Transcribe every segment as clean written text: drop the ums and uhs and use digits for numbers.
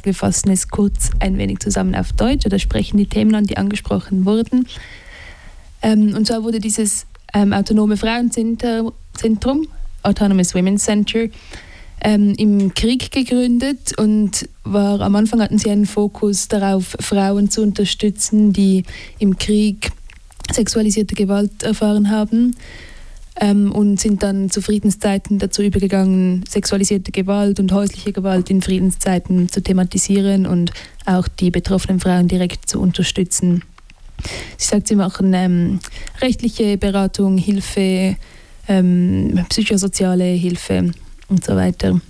wir fassen es kurz ein wenig zusammen auf Deutsch oder sprechen die Themen an, die angesprochen wurden. Und zwar wurde dieses autonome Frauenzentrum, Autonomous Women's Center, im Krieg gegründet und am Anfang hatten sie einen Fokus darauf, Frauen zu unterstützen, die im Krieg sexualisierte Gewalt erfahren haben, und sind dann zu Friedenszeiten dazu übergegangen, sexualisierte Gewalt und häusliche Gewalt in Friedenszeiten zu thematisieren und auch die betroffenen Frauen direkt zu unterstützen. Sie sagt, sie machen rechtliche Beratung, Hilfe, psychosoziale Hilfe und so weiter.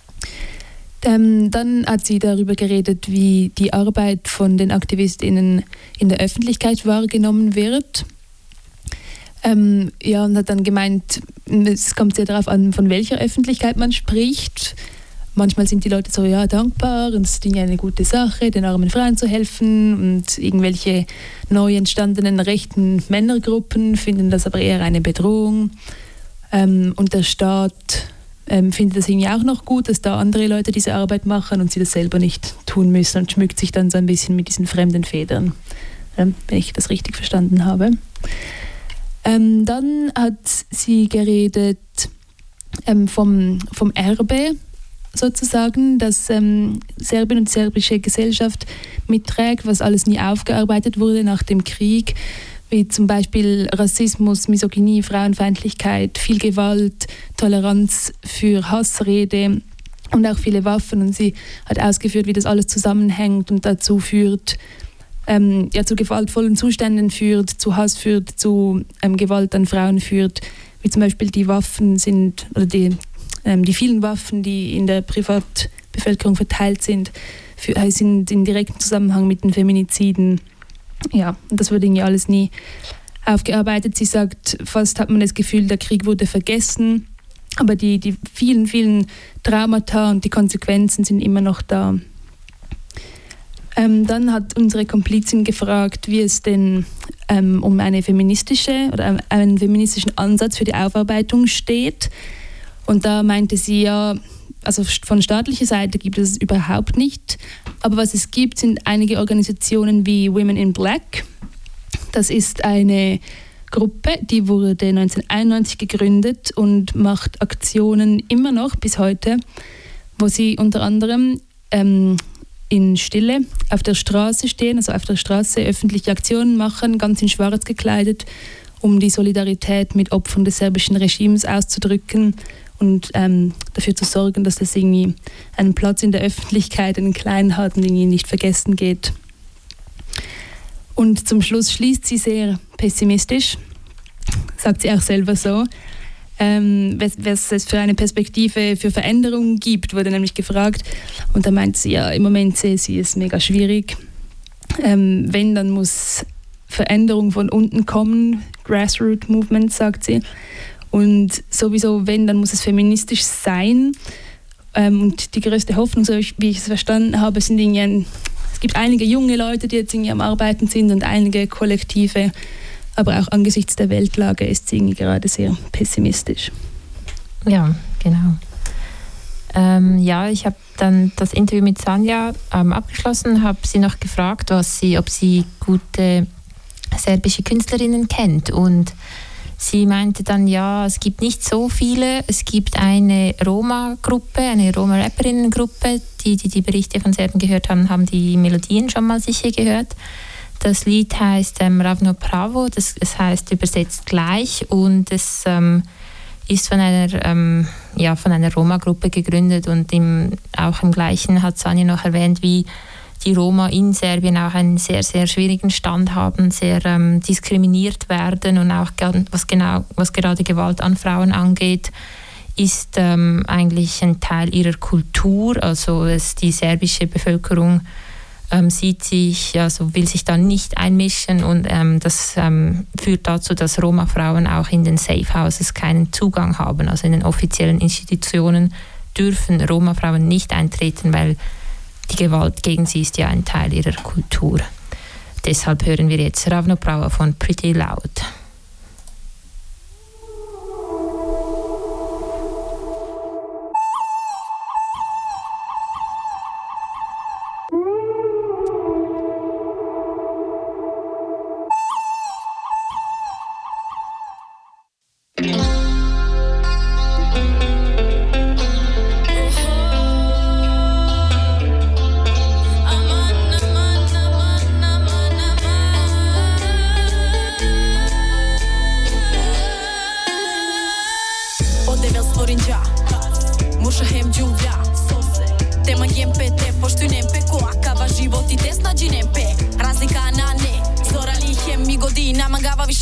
Dann hat sie darüber geredet, wie die Arbeit von den AktivistInnen in der Öffentlichkeit wahrgenommen wird. Und hat dann gemeint, es kommt sehr darauf an, von welcher Öffentlichkeit man spricht. Manchmal sind die Leute so, ja, dankbar und es ist eine gute Sache, den armen Frauen zu helfen, und irgendwelche neu entstandenen rechten Männergruppen finden das aber eher eine Bedrohung. Und der Staat findet es irgendwie auch noch gut, dass da andere Leute diese Arbeit machen und sie das selber nicht tun müssen, und schmückt sich dann so ein bisschen mit diesen fremden Federn, wenn ich das richtig verstanden habe. Dann hat sie geredet vom Erbe sozusagen, das Serbien und die serbische Gesellschaft mitträgt, was alles nie aufgearbeitet wurde nach dem Krieg, wie zum Beispiel Rassismus, Misogynie, Frauenfeindlichkeit, viel Gewalt, Toleranz für Hassrede und auch viele Waffen. Und sie hat ausgeführt, wie das alles zusammenhängt und dazu führt, zu gewaltvollen Zuständen führt, zu Hass führt, zu Gewalt an Frauen führt, wie zum Beispiel die Waffen sind, oder die vielen Waffen, die in der Privatbevölkerung verteilt sind, sind in direktem Zusammenhang mit den Feminiziden. Ja, und das wurde irgendwie alles nie aufgearbeitet. Sie sagt, fast hat man das Gefühl, der Krieg wurde vergessen, aber die vielen, vielen Traumata und die Konsequenzen sind immer noch da. Dann hat unsere Komplizin gefragt, wie es denn um einen feministischen Ansatz für die Aufarbeitung steht. Und da meinte sie, ja, also von staatlicher Seite gibt es überhaupt nicht. Aber was es gibt, sind einige Organisationen wie Women in Black. Das ist eine Gruppe, die wurde 1991 gegründet und macht Aktionen immer noch bis heute, wo sie unter anderem in Stille auf der Straße stehen, also auf der Straße öffentliche Aktionen machen, ganz in schwarz gekleidet, um die Solidarität mit Opfern des serbischen Regimes auszudrücken und dafür zu sorgen, dass das irgendwie einen Platz in der Öffentlichkeit, einen kleinen hat und irgendwie nicht vergessen geht. Und zum Schluss schließt sie sehr pessimistisch, sagt sie auch selber so. Was es für eine Perspektive für Veränderung gibt, wurde nämlich gefragt. Und da meint sie, ja, im Moment sehe sie es mega schwierig. Wenn, dann muss Veränderung von unten kommen, Grassroot Movement, sagt sie. Und sowieso, wenn, dann muss es feministisch sein. Und die größte Hoffnung, so wie ich es verstanden habe, sind es gibt einige junge Leute, die jetzt irgendwie am Arbeiten sind, und einige Kollektive. Aber auch angesichts der Weltlage ist sie gerade sehr pessimistisch. Ja, genau. Ich habe dann das Interview mit Sanja abgeschlossen, habe sie noch gefragt, ob sie gute serbische Künstlerinnen kennt. Und sie meinte dann, ja, es gibt nicht so viele. Es gibt eine Roma-Gruppe, eine Roma-Rapperinnen-Gruppe, die Berichte von Serben gehört haben, haben die Melodien schon mal sicher gehört. Das Lied heißt Ravno Pravo, das heißt übersetzt gleich, und es ist von einer Roma-Gruppe gegründet, und auch im Gleichen hat Sanja noch erwähnt, wie die Roma in Serbien auch einen sehr, sehr schwierigen Stand haben, sehr diskriminiert werden, und auch was gerade Gewalt an Frauen angeht, ist eigentlich ein Teil ihrer Kultur. Also die serbische Bevölkerung will sich da nicht einmischen, und das führt dazu, dass Roma-Frauen auch in den Safe Houses keinen Zugang haben. Also in den offiziellen Institutionen dürfen Roma-Frauen nicht eintreten, weil die Gewalt gegen sie ist ja ein Teil ihrer Kultur. Deshalb hören wir jetzt Ravno Pravo von Pretty Loud.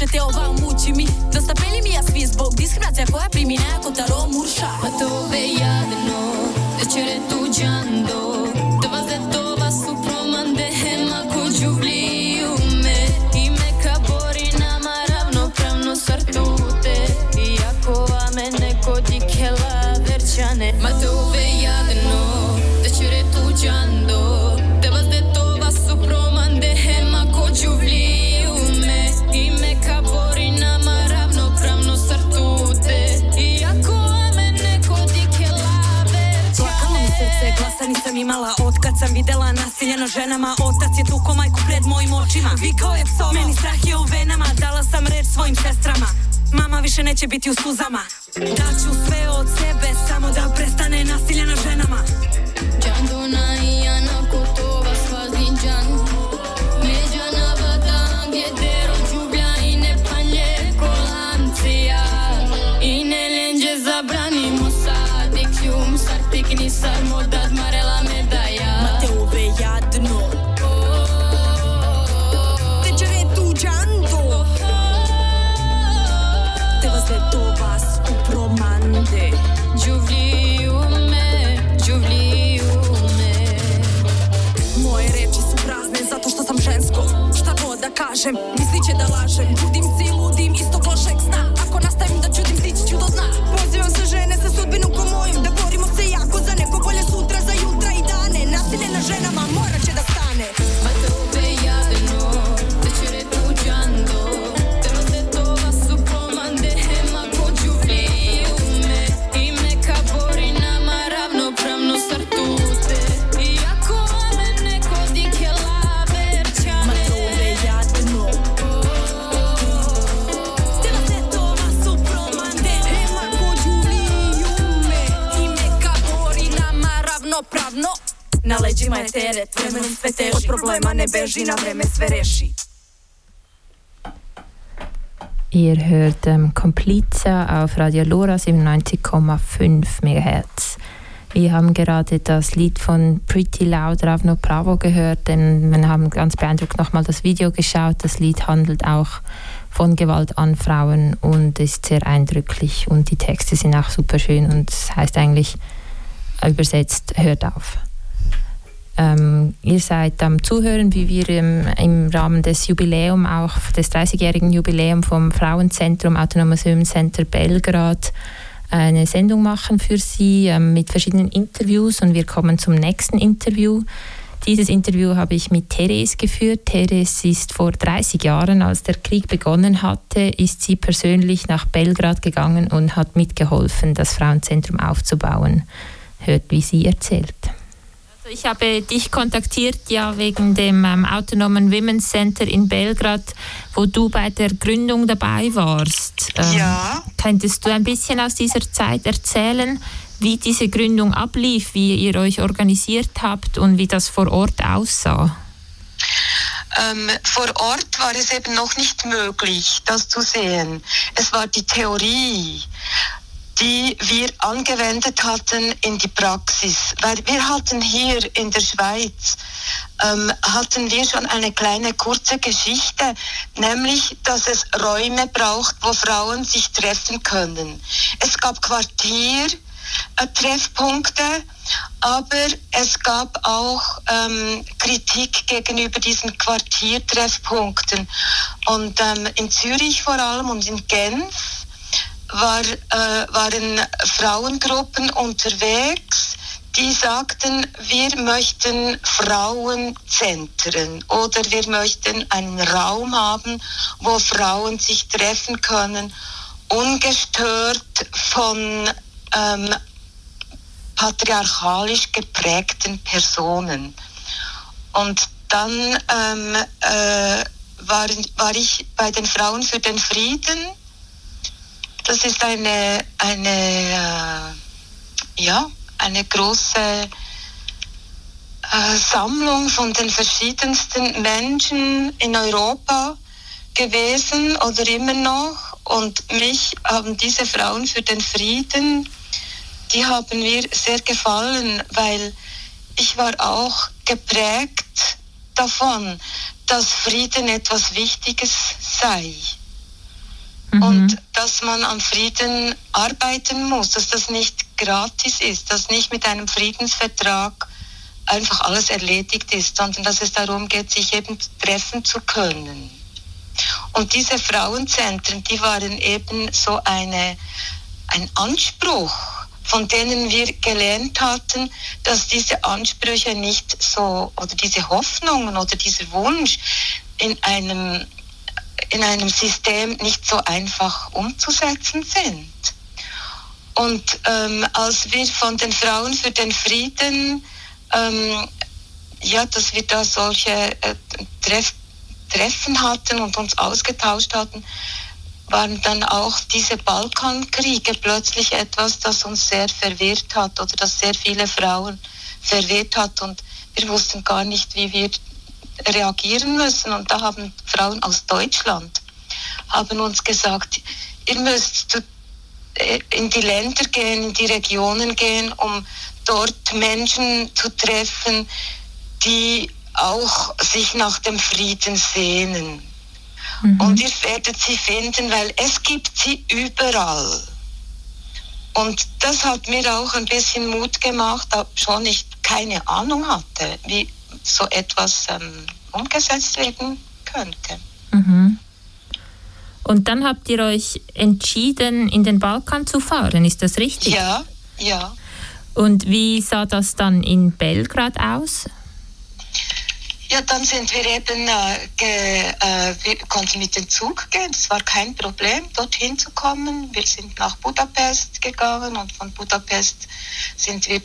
te ova mučimi. Dosta peli mi ja svi zbog diskriminacija koja primi nekako taro murša. Ma to ve jadno, večere tuđando, da vas deto vas upromande hema kođu vlijume. I meka bori nama ravnopravno sartute, iako ame neko dikela verčane. Ma to ve jadno, večere tuđando, da vas deto vas upromande hema kođu vlijume. I meka bori nama ravnopravno sartute, iako ame neko dikela verčane. Plakalo mi srce, glasa nisam imala od kad sam videla nasilje na ženama. Otac je tuko majku pred mojim očima, vikao je psova, meni strah je u venama. Dala sam reč svojim sestrama, mama više neće biti u suzama. Daću sve od sebe, samo da prestane nasilje na ženama. Džandona i Jana Kotova svazin džan, Međana Vadan, Gjedero, Đublja i Nepanje, Kolancija. I ne lenđe zabranimo sad, i kljum, sartik ni sad, modad marela medaja. Ma te ove jadno, večere tuđando, te vas to vas upromande. Đuvljume, đuvljume. Moje reči su prazne zato što sam žensko. Šta god da kažem, mislit će da lažem. Čudim se i ludim istog lošeg sna. Ako nastavim da čudim, stići ću do dna. Pozivam se žene sa sudbinu ko moju, da borimo se jako za neko bolje sutra, za jutra i dane. Nasilje na ženama morat će da stane. Ma to be jadno, večere tuđando, te vas deto vas upromande hema kođu vlijume. I meka bori nama ravnopravno sartute, iako ame neko dikela verčane. Ma to be jadno, te vas deto vas upromande hema kođu vlijume. I meka bori nama ravnopravno. Na leđima je teret, vremenom sve teži. Od problema ne beži, na vreme sve reši. Ihr hört Kompliza auf Radio Lora 97,5 MHz. Wir haben gerade das Lied von Pretty Loud Ravno Bravo gehört, denn wir haben ganz beeindruckt nochmal das Video geschaut. Das Lied handelt auch von Gewalt an Frauen und ist sehr eindrücklich und die Texte sind auch super schön und es heißt eigentlich übersetzt, hört auf. Ihr seid am Zuhören, wie wir im Rahmen des Jubiläums, auch des 30-jährigen Jubiläums vom Frauenzentrum Autonomes Women's Center Belgrad eine Sendung machen für Sie mit verschiedenen Interviews und wir kommen zum nächsten Interview. Dieses Interview habe ich mit Therese geführt. Therese ist vor 30 Jahren, als der Krieg begonnen hatte, ist sie persönlich nach Belgrad gegangen und hat mitgeholfen, das Frauenzentrum aufzubauen. Hört, wie sie erzählt. Ich habe dich kontaktiert, ja, wegen dem Autonomen Women's Center in Belgrad, wo du bei der Gründung dabei warst. Ja. Könntest du ein bisschen aus dieser Zeit erzählen, wie diese Gründung ablief, wie ihr euch organisiert habt und wie das vor Ort aussah? Vor Ort war es eben noch nicht möglich, das zu sehen. Es war die Theorie, die wir angewendet hatten in die Praxis. Weil wir hatten hier in der Schweiz, hatten wir schon eine kleine kurze Geschichte, nämlich, dass es Räume braucht, wo Frauen sich treffen können. Es gab Treffpunkte, aber es gab auch Kritik gegenüber diesen Quartiertreffpunkten. Und in Zürich vor allem und in Genf waren Frauengruppen unterwegs, die sagten, wir möchten Frauenzentren oder wir möchten einen Raum haben, wo Frauen sich treffen können, ungestört von patriarchalisch geprägten Personen. Und dann war ich bei den Frauen für den Frieden. Das ist eine große Sammlung von den verschiedensten Menschen in Europa gewesen oder immer noch. Und mich haben diese Frauen für den Frieden, die haben mir sehr gefallen, weil ich war auch geprägt davon, dass Frieden etwas Wichtiges sei. Und dass man am Frieden arbeiten muss, dass das nicht gratis ist, dass nicht mit einem Friedensvertrag einfach alles erledigt ist, sondern dass es darum geht, sich eben treffen zu können. Und diese Frauenzentren, die waren eben so ein Anspruch, von denen wir gelernt hatten, dass diese Ansprüche nicht so, oder diese Hoffnungen oder dieser Wunsch in einem System nicht so einfach umzusetzen sind. Und als wir von den Frauen für den Frieden, dass wir da solche Treffen hatten und uns ausgetauscht hatten, waren dann auch diese Balkankriege plötzlich etwas, das uns sehr verwirrt hat oder das sehr viele Frauen verwirrt hat, und wir wussten gar nicht, wie wir reagieren müssen. Und da haben Frauen aus Deutschland haben uns gesagt, ihr müsst in die Länder gehen, in die Regionen gehen, um dort Menschen zu treffen, die auch sich nach dem Frieden sehnen. Und ihr werdet sie finden, weil es gibt sie überall. Und das hat mir auch ein bisschen Mut gemacht, obschon ich keine Ahnung hatte, wie so etwas umgesetzt werden könnte. Und dann habt ihr euch entschieden, in den Balkan zu fahren, ist das richtig? Ja. Und wie sah das dann in Belgrad aus? Ja, dann sind wir eben, wir konnten mit dem Zug gehen. Es war kein Problem, dorthin zu kommen. Wir sind nach Budapest gegangen und von Budapest sind wir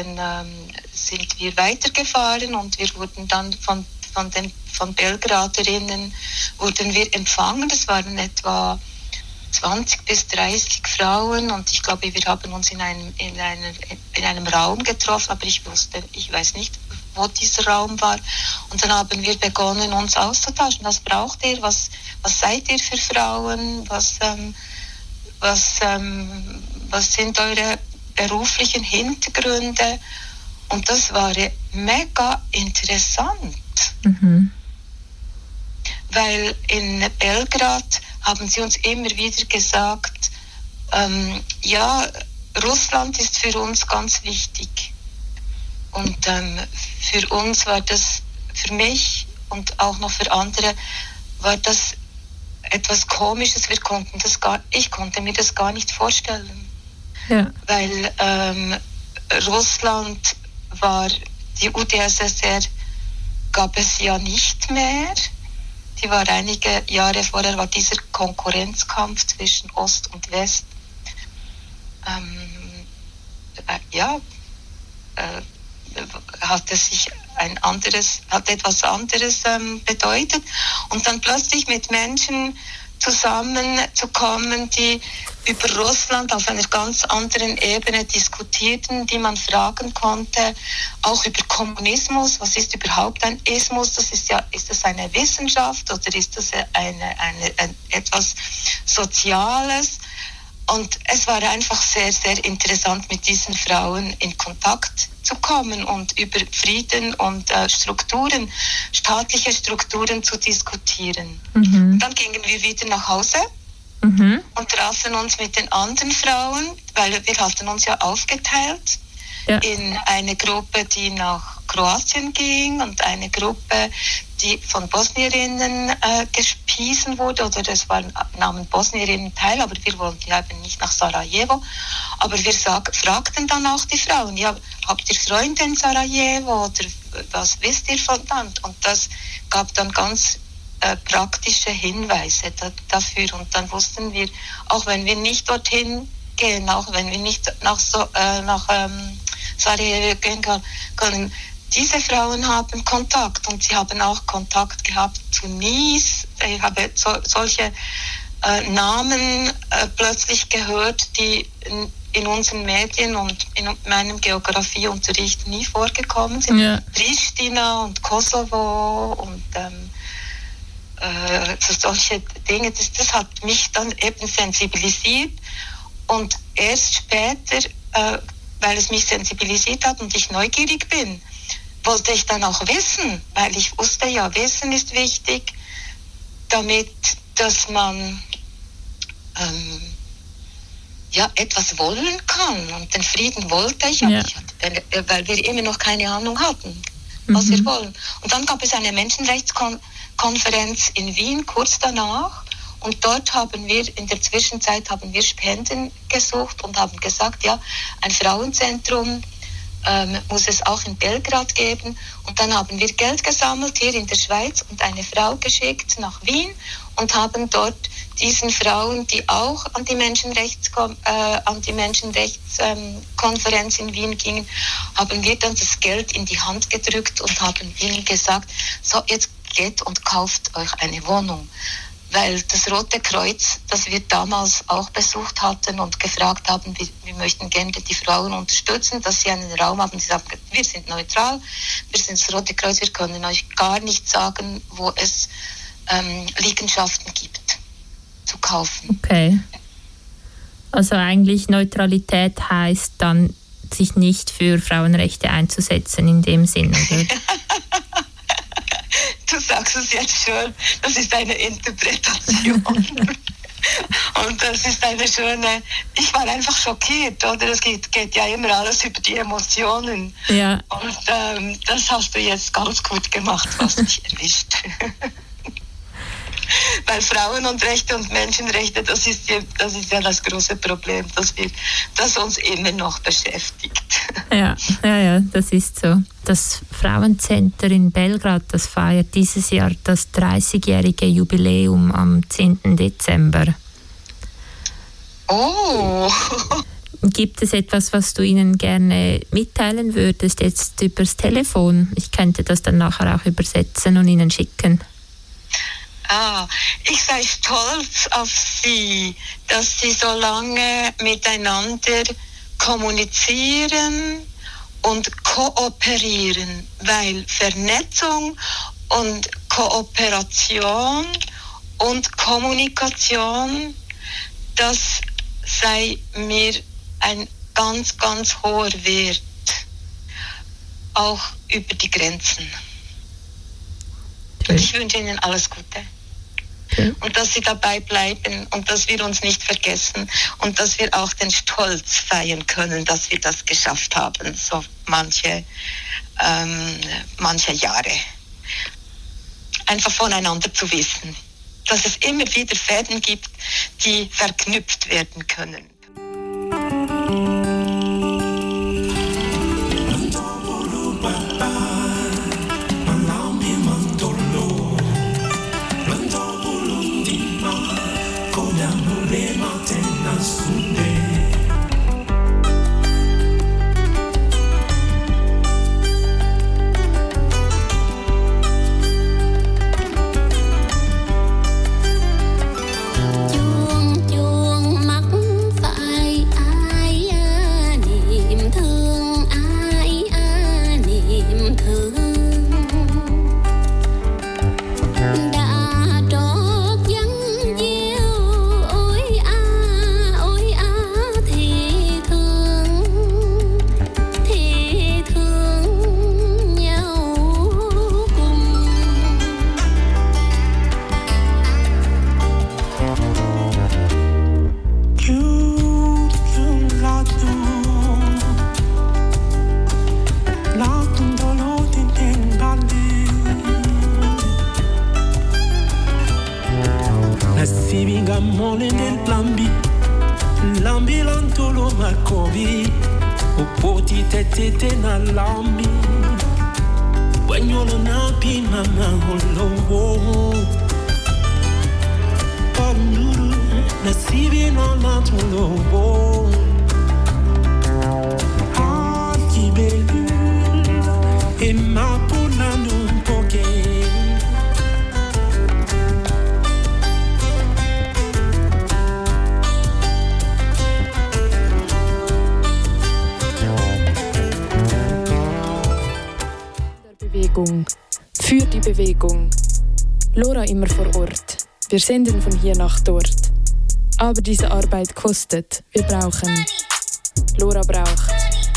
weitergefahren, und wir wurden dann von Belgraderinnen wurden wir empfangen. Das waren etwa 20 bis 30 Frauen, und ich glaube, wir haben uns in einem Raum getroffen, aber ich weiß nicht, wo dieser Raum war. Und dann haben wir begonnen, uns auszutauschen. Was braucht ihr? Was seid ihr für Frauen? Was sind eure beruflichen Hintergründe? Und das war mega interessant. Weil in Belgrad haben sie uns immer wieder gesagt, Russland ist für uns ganz wichtig. Und für uns war das, für mich und auch noch für andere, war das etwas Komisches. Ich konnte mir das gar nicht vorstellen. Ja. Weil Russland die UdSSR gab es ja nicht mehr. Die war einige Jahre vorher, war dieser Konkurrenzkampf zwischen Ost und West. Hat etwas anderes bedeutet. Und dann plötzlich mit Menschen zusammenzukommen, die über Russland auf einer ganz anderen Ebene diskutierten, die man fragen konnte, auch über Kommunismus. Was ist überhaupt ein Ismus? Ist das eine Wissenschaft oder ist das etwas Soziales? Und es war einfach sehr, sehr interessant, mit diesen Frauen in Kontakt zu kommen und über Frieden und staatliche Strukturen zu diskutieren. Und dann gingen wir wieder nach Hause und trafen uns mit den anderen Frauen, weil wir hatten uns ja aufgeteilt in eine Gruppe, die nach Kroatien ging, und eine Gruppe, die von Bosnierinnen gespiesen wurde, oder nahmen Bosnierinnen teil, aber wir wollten ja eben nicht nach Sarajevo. Aber wir fragten dann auch die Frauen, ja, habt ihr Freunde in Sarajevo oder was wisst ihr von Land? Und das gab dann ganz praktische Hinweise dafür. Und dann wussten wir, auch wenn wir nicht dorthin gehen, auch wenn wir nicht nach Sarajevo gehen können, diese Frauen haben Kontakt, und sie haben auch Kontakt gehabt zu Nice. Ich habe solche Namen plötzlich gehört, die in unseren Medien und in meinem Geografieunterricht nie vorgekommen sind. Ja. Pristina und Kosovo und solche Dinge, das hat mich dann eben sensibilisiert, und erst später, weil es mich sensibilisiert hat und ich neugierig bin, wollte ich dann auch wissen, weil ich wusste ja, Wissen ist wichtig, dass man etwas wollen kann. Und den Frieden wollte ich, weil wir immer noch keine Ahnung hatten, was wir wollen. Und dann gab es eine Menschenrechtskonferenz in Wien kurz danach. Und dort haben wir, in der Zwischenzeit Spenden gesucht und haben gesagt, ja, ein Frauenzentrum muss es auch in Belgrad geben. Und dann haben wir Geld gesammelt hier in der Schweiz und eine Frau geschickt nach Wien und haben dort diesen Frauen, die auch an die Menschenrechtskonferenz in Wien gingen, haben wir dann das Geld in die Hand gedrückt und haben ihnen gesagt, so, jetzt geht und kauft euch eine Wohnung. Weil das Rote Kreuz, das wir damals auch besucht hatten und gefragt haben, wir möchten gerne die Frauen unterstützen, dass sie einen Raum haben. Sie sagen, wir sind neutral, wir sind das Rote Kreuz, wir können euch gar nicht sagen, wo es Liegenschaften gibt, zu kaufen. Okay. Also eigentlich Neutralität heißt dann, sich nicht für Frauenrechte einzusetzen in dem Sinn, oder? Du sagst es jetzt schön, das ist eine Interpretation. Und das ist eine schöne, ich war einfach schockiert, oder? Es geht ja immer alles über die Emotionen. Ja. Und das hast du jetzt ganz gut gemacht, was dich erwischt. Weil Frauen und Rechte und Menschenrechte, das ist ja das große Problem, das uns immer noch beschäftigt. Ja, das ist so. Das Frauencenter in Belgrad, das feiert dieses Jahr das 30-jährige Jubiläum am 10. Dezember. Oh! Gibt es etwas, was du ihnen gerne mitteilen würdest, jetzt übers Telefon? Ich könnte das dann nachher auch übersetzen und ihnen schicken. Ich sei stolz auf Sie, dass Sie so lange miteinander kommunizieren und kooperieren, weil Vernetzung und Kooperation und Kommunikation, das sei mir ein ganz, ganz hoher Wert, auch über die Grenzen. Und ich wünsche Ihnen alles Gute. Und dass Sie dabei bleiben und dass wir uns nicht vergessen und dass wir auch den Stolz feiern können, dass wir das geschafft haben, so manche Jahre. Einfach voneinander zu wissen, dass es immer wieder Fäden gibt, die verknüpft werden können. Für die Bewegung. Lora immer vor Ort. Wir senden von hier nach dort. Aber diese Arbeit kostet. Wir brauchen. Lora braucht.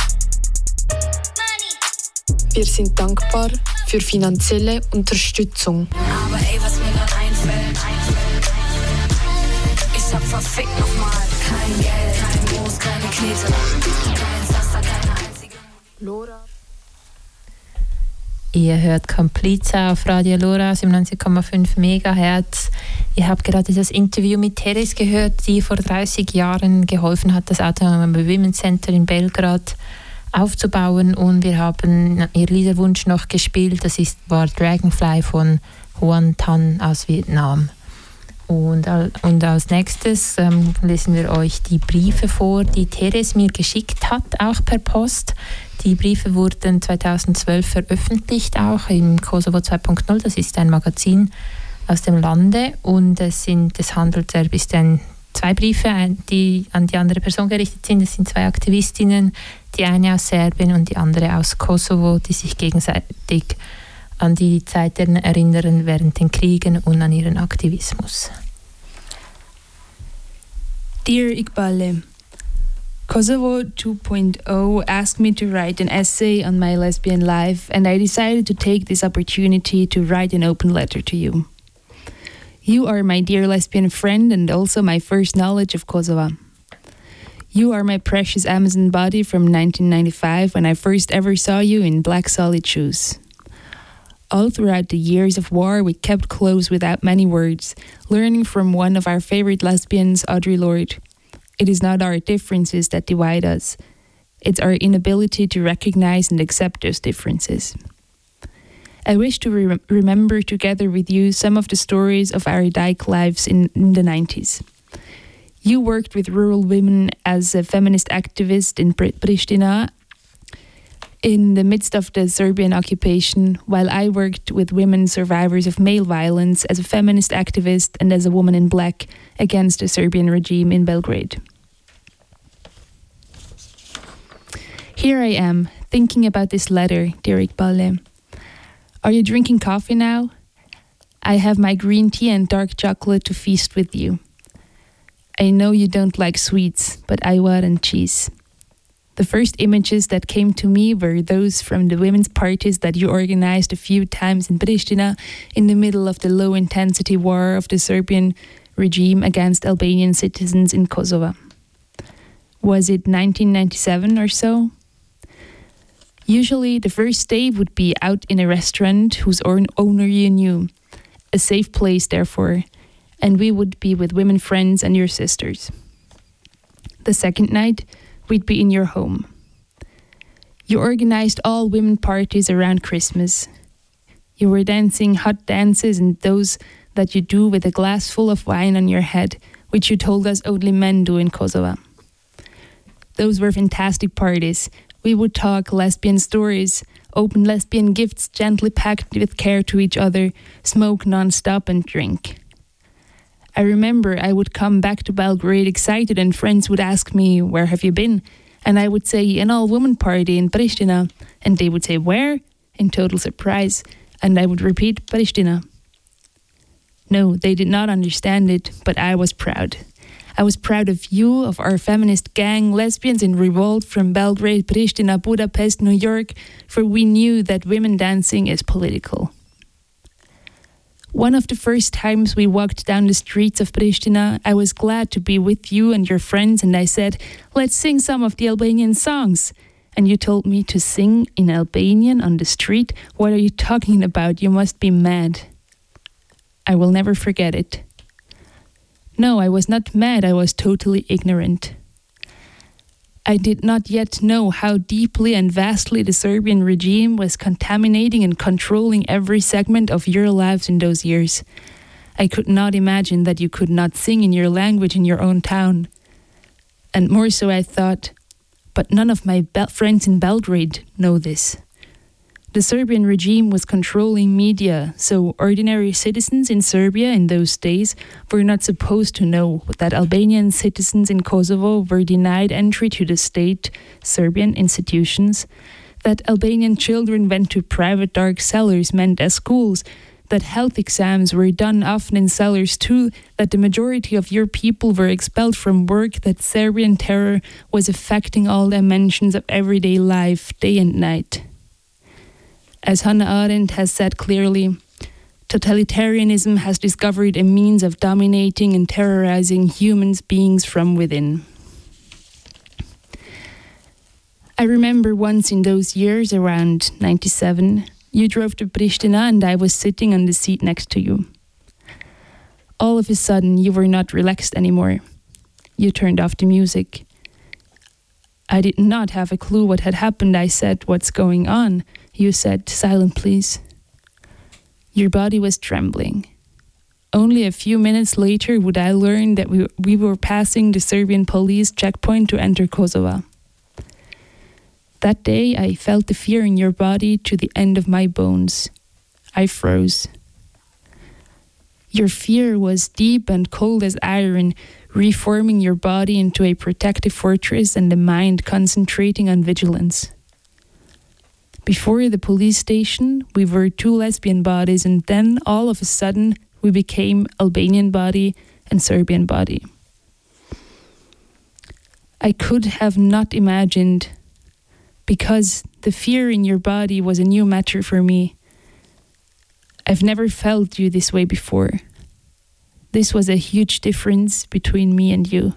Wir sind dankbar für finanzielle Unterstützung. Aber ey, was mir grad einfällt, ich hab verfickt nochmal. Kein Geld, kein Moos, keine Knete, kein Zaster, keine einzige Lora. Ihr hört Kompliza auf Radio Lora 97,5 MHz. Ihr habt gerade das Interview mit Teres gehört, die vor 30 Jahren geholfen hat, das Autonome Women's Center in Belgrad aufzubauen. Und wir haben ihr Liederwunsch noch gespielt. War Dragonfly von Hoan Tan aus Vietnam. Und als nächstes lesen wir euch die Briefe vor, die Teres mir geschickt hat, auch per Post. Die Briefe wurden 2012 veröffentlicht, auch im Kosovo 2.0. Das ist ein Magazin aus dem Lande und es handelt zwei Briefe, die an die andere Person gerichtet sind. Es sind zwei Aktivistinnen, die eine aus Serbien und die andere aus Kosovo, die sich gegenseitig an die Zeiten erinnern während den Kriegen und an ihren Aktivismus. Dear Iqbale, Kosovo 2.0 asked me to write an essay on my lesbian life, and I decided to take this opportunity to write an open letter to you. You are my dear lesbian friend and also my first knowledge of Kosovo. You are my precious Amazon body from 1995 when I first ever saw you in black solid shoes. All throughout the years of war, we kept close without many words, learning from one of our favorite lesbians, Audre Lorde. It is not our differences that divide us. It's our inability to recognize and accept those differences. I wish to remember together with you some of the stories of our dyke lives in the 90s. You worked with rural women as a feminist activist in Pristina in the midst of the Serbian occupation, while I worked with women survivors of male violence as a feminist activist and as a woman in black against the Serbian regime in Belgrade. Here I am, thinking about this letter, dear Iqbale. Are you drinking coffee now? I have my green tea and dark chocolate to feast with you. I know you don't like sweets, but ayvar and cheese. The first images that came to me were those from the women's parties that you organized a few times in Pristina in the middle of the low-intensity war of the Serbian regime against Albanian citizens in Kosovo. Was it 1997 or so? Usually, the first day would be out in a restaurant whose owner you knew, a safe place, therefore, and we would be with women friends and your sisters. The second night, we'd be in your home. You organized all women parties around Christmas. You were dancing hot dances and those that you do with a glass full of wine on your head, which you told us only men do in Kosovo. Those were fantastic parties. We would talk lesbian stories, open lesbian gifts gently packed with care to each other, smoke non-stop and drink. I remember I would come back to Belgrade excited and friends would ask me, where have you been? And I would say, an all-woman party in Pristina. And they would say, where? In total surprise. And I would repeat, Pristina. No, they did not understand it, but I was proud. I was proud of you, of our feminist gang, lesbians in revolt from Belgrade, Pristina, Budapest, New York, for we knew that women dancing is political. One of the first times we walked down the streets of Pristina, I was glad to be with you and your friends, and I said, let's sing some of the Albanian songs. And you told me to sing in Albanian on the street. What are you talking about? You must be mad. I will never forget it. No, I was not mad, I was totally ignorant. I did not yet know how deeply and vastly the Serbian regime was contaminating and controlling every segment of your lives in those years. I could not imagine that you could not sing in your language in your own town. And more so I thought, but none of my friends in Belgrade know this. The Serbian regime was controlling media, so ordinary citizens in Serbia in those days were not supposed to know that Albanian citizens in Kosovo were denied entry to the state Serbian institutions, that Albanian children went to private dark cellars meant as schools, that health exams were done often in cellars too, that the majority of your people were expelled from work, that Serbian terror was affecting all dimensions of everyday life, day and night. As Hannah Arendt has said clearly, Totalitarianism has discovered a means of dominating and terrorizing human beings from within. I remember once in those years, around 97, you drove to Pristina and I was sitting on the seat next to you. All of a sudden, you were not relaxed anymore. You turned off the music. I did not have a clue what had happened. I said, "What's going on?" You said, "Silent, please." Your body was trembling. Only a few minutes later would I learn that we were passing the Serbian police checkpoint to enter Kosovo. That day, I felt the fear in your body to the end of my bones. I froze. Your fear was deep and cold as iron, reforming your body into a protective fortress and the mind concentrating on vigilance. Before the police station, we were two lesbian bodies, and then all of a sudden, we became Albanian body and Serbian body. I could have not imagined, because the fear in your body was a new matter for me. I've never felt you this way before. This was a huge difference between me and you.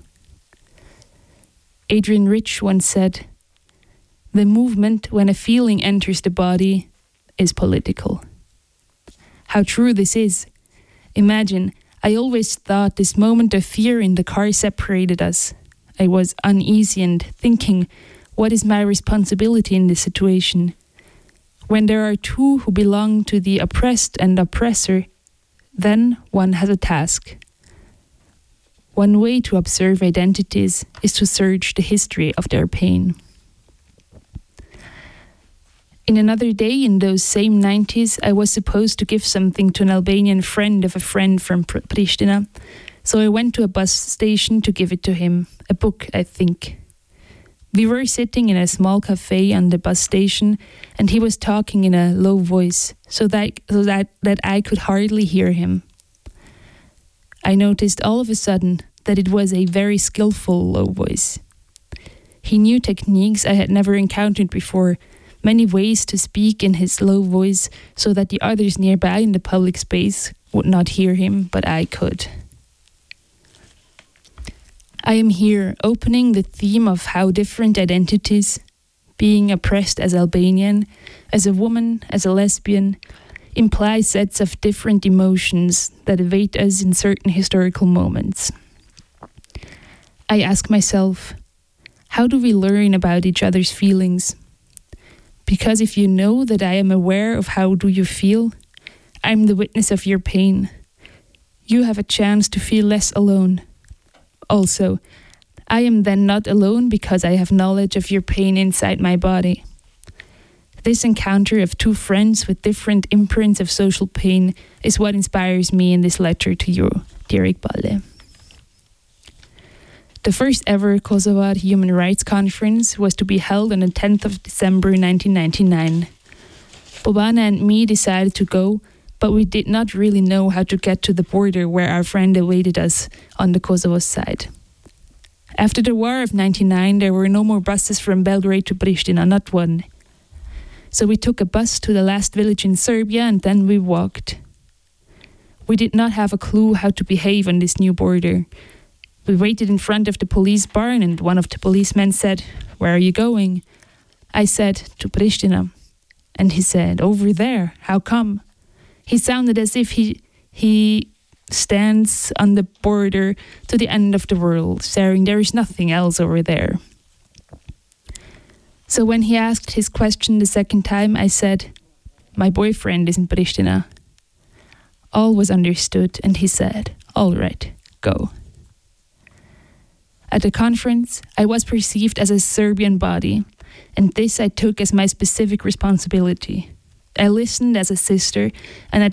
Adrian Rich once said, "The movement, when a feeling enters the body, is political." How true this is. Imagine, I always thought this moment of fear in the car separated us. I was uneasy and thinking, what is my responsibility in this situation? When there are two who belong to the oppressed and oppressor, then one has a task. One way to observe identities is to search the history of their pain. In another day, in those same 90s, I was supposed to give something to an Albanian friend of a friend from Pristina, so I went to a bus station to give it to him, a book, I think. We were sitting in a small cafe on the bus station, and he was talking in a low voice, so that I could hardly hear him. I noticed all of a sudden that it was a very skillful low voice. He knew techniques I had never encountered before, many ways to speak in his low voice so that the others nearby in the public space would not hear him, but I could. I am here opening the theme of how different identities, being oppressed as Albanian, as a woman, as a lesbian, imply sets of different emotions that await us in certain historical moments. I ask myself, how do we learn about each other's feelings? Because if you know that I am aware of how do you feel, I'm the witness of your pain. You have a chance to feel less alone. Also, I am then not alone because I have knowledge of your pain inside my body. This encounter of two friends with different imprints of social pain is what inspires me in this letter to you, dear Iqbal. The first ever Kosovar Human Rights Conference was to be held on the 10th of December 1999. Bobana and me decided to go, but we did not really know how to get to the border where our friend awaited us on the Kosovo side. After the war of 99, there were no more buses from Belgrade to Pristina, not one. So we took a bus to the last village in Serbia and then we walked. We did not have a clue how to behave on this new border. We waited in front of the police barn and one of the policemen said, "Where are you going?" I said, "To Pristina." And he said, "Over there, how come?" He sounded as if he stands on the border to the end of the world, saying there is nothing else over there. So when he asked his question the second time, I said, "My boyfriend is in Pristina." All was understood, and he said, "All right, go." At the conference, I was perceived as a Serbian body, and this I took as my specific responsibility. I listened as a sister, and I